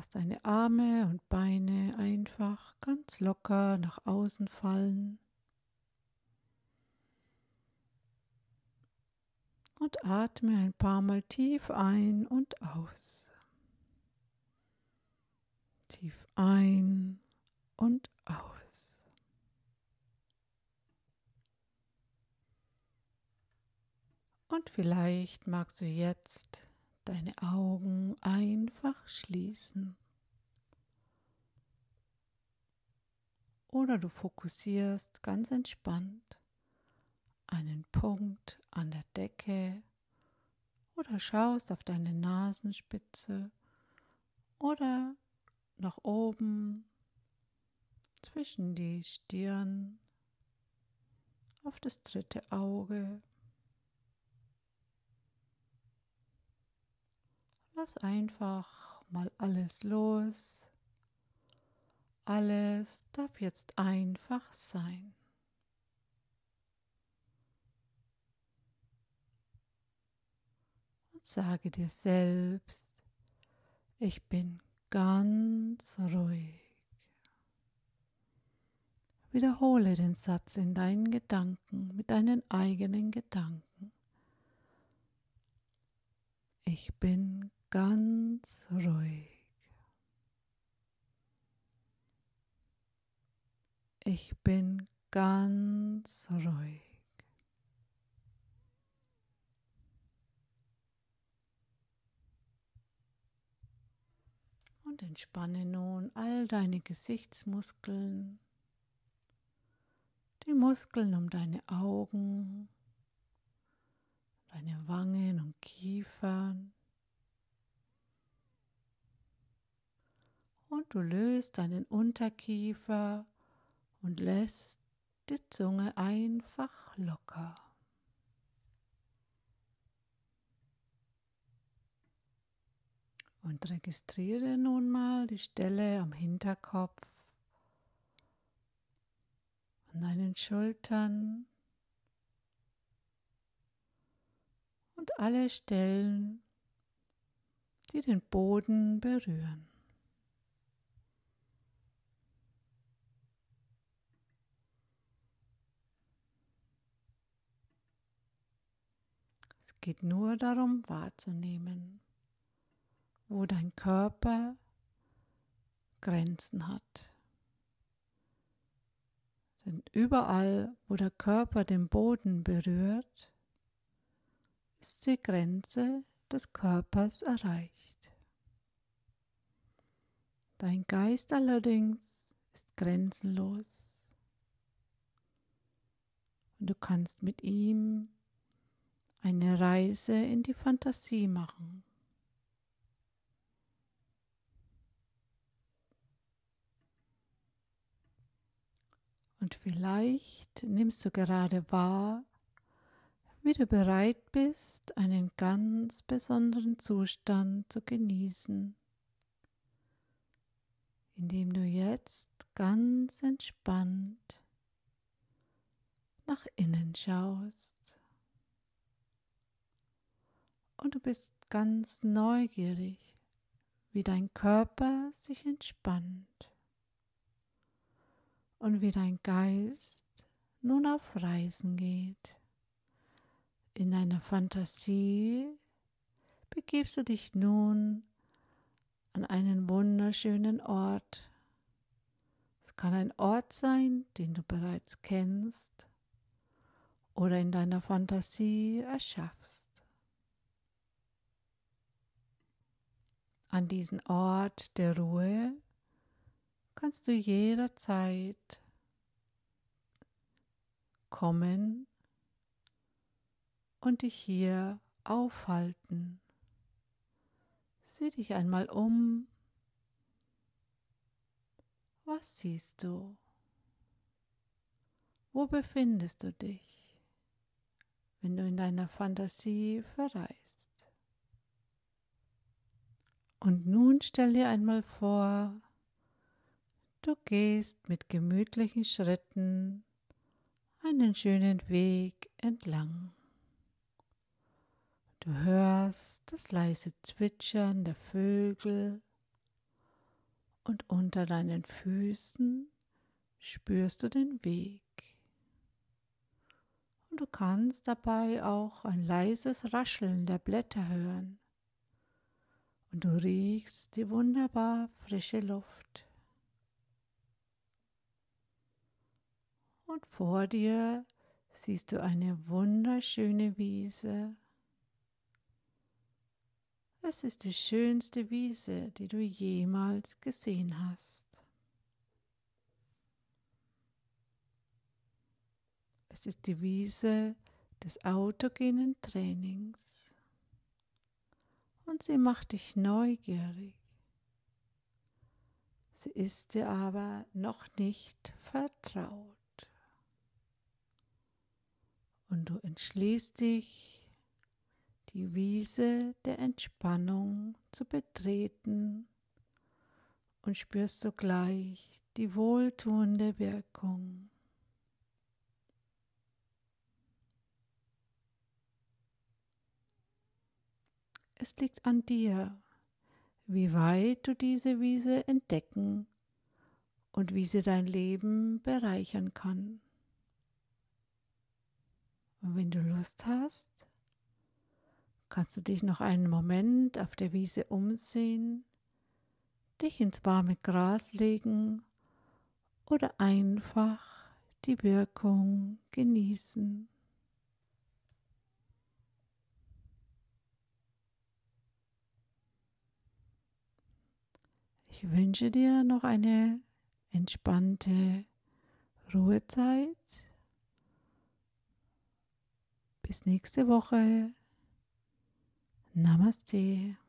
Lass deine Arme und Beine einfach ganz locker nach außen fallen und atme ein paar Mal tief ein und aus. Tief ein und aus. Und vielleicht magst du jetzt deine Augen einfach schließen. Oder du fokussierst ganz entspannt einen Punkt an der Decke oder schaust auf deine Nasenspitze oder nach oben zwischen die Stirn auf das dritte Auge. Lass einfach mal alles los. Alles darf jetzt einfach sein. Und sage dir selbst, ich bin ganz ruhig. Wiederhole den Satz in deinen Gedanken, mit deinen eigenen Gedanken. Ich bin ganz ruhig. Ich bin ganz ruhig. Und entspanne nun all deine Gesichtsmuskeln, die Muskeln um deine Augen, deine Wangen und Kiefern. Und du löst deinen Unterkiefer und lässt die Zunge einfach locker. Und registriere nun mal die Stelle am Hinterkopf, an deinen Schultern und alle Stellen, die den Boden berühren. Es geht nur darum, wahrzunehmen, wo dein Körper Grenzen hat. Denn überall, wo der Körper den Boden berührt, ist die Grenze des Körpers erreicht. Dein Geist allerdings ist grenzenlos und du kannst mit ihm eine Reise in die Fantasie machen. Und vielleicht nimmst du gerade wahr, wie du bereit bist, einen ganz besonderen Zustand zu genießen, indem du jetzt ganz entspannt nach innen schaust. Und du bist ganz neugierig, wie dein Körper sich entspannt und wie dein Geist nun auf Reisen geht. In deiner Fantasie begibst du dich nun an einen wunderschönen Ort. Es kann ein Ort sein, den du bereits kennst oder in deiner Fantasie erschaffst. An diesen Ort der Ruhe kannst du jederzeit kommen und dich hier aufhalten. Sieh dich einmal um. Was siehst du? Wo befindest du dich, wenn du in deiner Fantasie verreist? Und nun stell dir einmal vor, du gehst mit gemütlichen Schritten einen schönen Weg entlang. Du hörst das leise Zwitschern der Vögel Und unter deinen Füßen spürst du den Weg. Und du kannst dabei auch ein leises Rascheln der Blätter hören. Und du riechst die wunderbar frische Luft. Und vor dir siehst du eine wunderschöne Wiese. Es ist die schönste Wiese, die du jemals gesehen hast. Es ist die Wiese des autogenen Trainings. Und sie macht dich neugierig. Sie ist dir aber noch nicht vertraut. Und du entschließt dich, die Wiese der Entspannung zu betreten und spürst sogleich die wohltuende Wirkung. Es liegt an dir, wie weit du diese Wiese entdecken und wie sie dein Leben bereichern kann. Und wenn du Lust hast, kannst du dich noch einen Moment auf der Wiese umsehen, dich ins warme Gras legen oder einfach die Wirkung genießen. Ich wünsche dir noch eine entspannte Ruhezeit. Bis nächste Woche. Namaste.